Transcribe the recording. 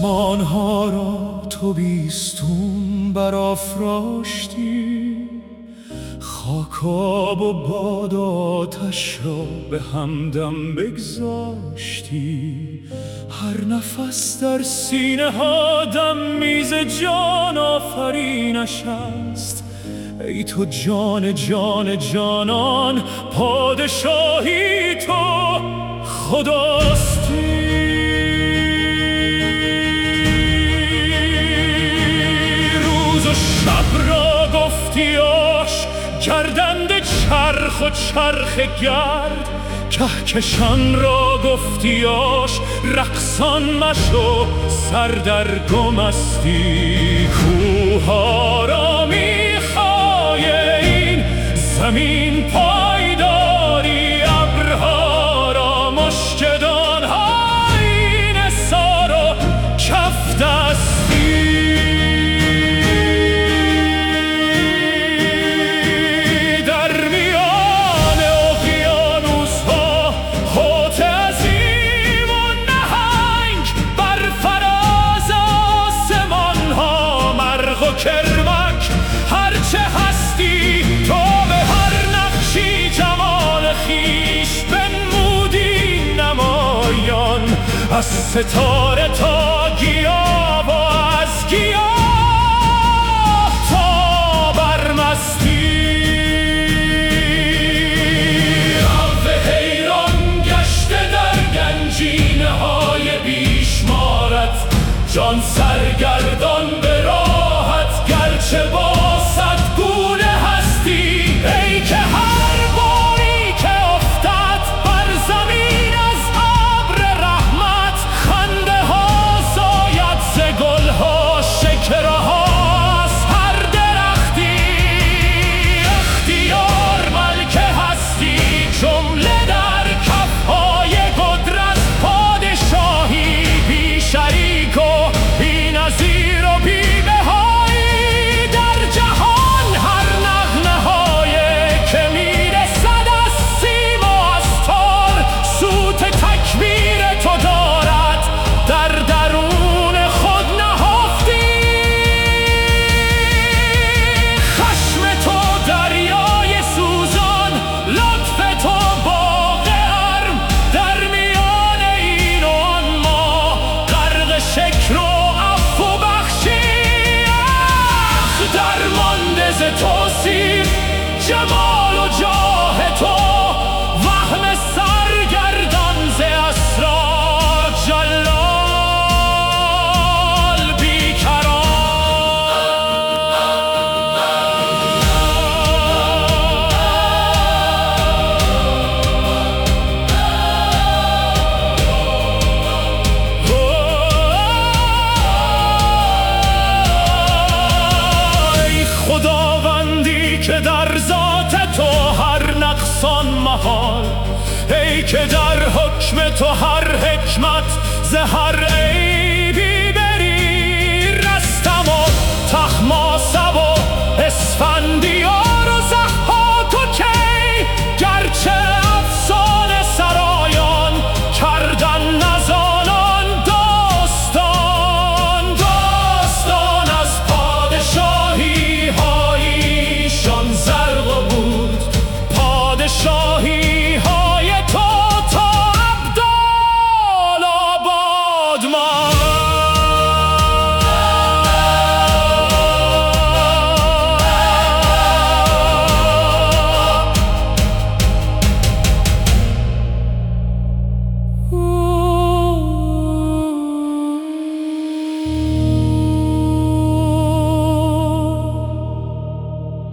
آسمان ها را تو بیستون برافراشتی، خاک آب و باد آتش را به همدم بگذاشتی. هر نفس در سینه ها دمیز جان آفرینش است. ای تو جان جان جانان، پادشاهی تو خداستی. روز و شب را گفتیاش گردند چرخ و چرخ گرد، کهکشان را گفتیاش رقصان مشو سر در گم استی. کوها را میخوای این زمین پایداری، ابرها را مشکدان های نثار و کف دستی. کرمک هرچه هستی تو به هر نقشی جمال خیش بنمودی نمایان، از ستاره تا گیاه و از گیاه تا برمستی. رب حیران گشته در گنجینه های بیشمارت، جان سرگردان به راحت گرچه با صد گونه هستی. ای که هر باری که افتد بر زمین از ابر رحمت، خنده ها زاید ز گل ها، شکر ها از هر درختی. اختیار ملک هستی جمله در کف های قدرت، پادشاهی بی شریک و بی نظیر و بی بهایی در جهان. هر نغمه های که میرسد از سیم و از تار، صوت تکبیر تو دارد در درون خود نهفتی. خشم تو دریای سوزان، لطف تو باغ ارم، در میان این و آن ما غرق شکر و عفو و بخشی. درمانده ز توصیف جمال و جاه تو، وهم سرگردان ز اسرار جلال بیقرار. ای خداوندی که در ذات تو هر نقصان محال، ای که در حکم تو هر حکمت ز هر عیب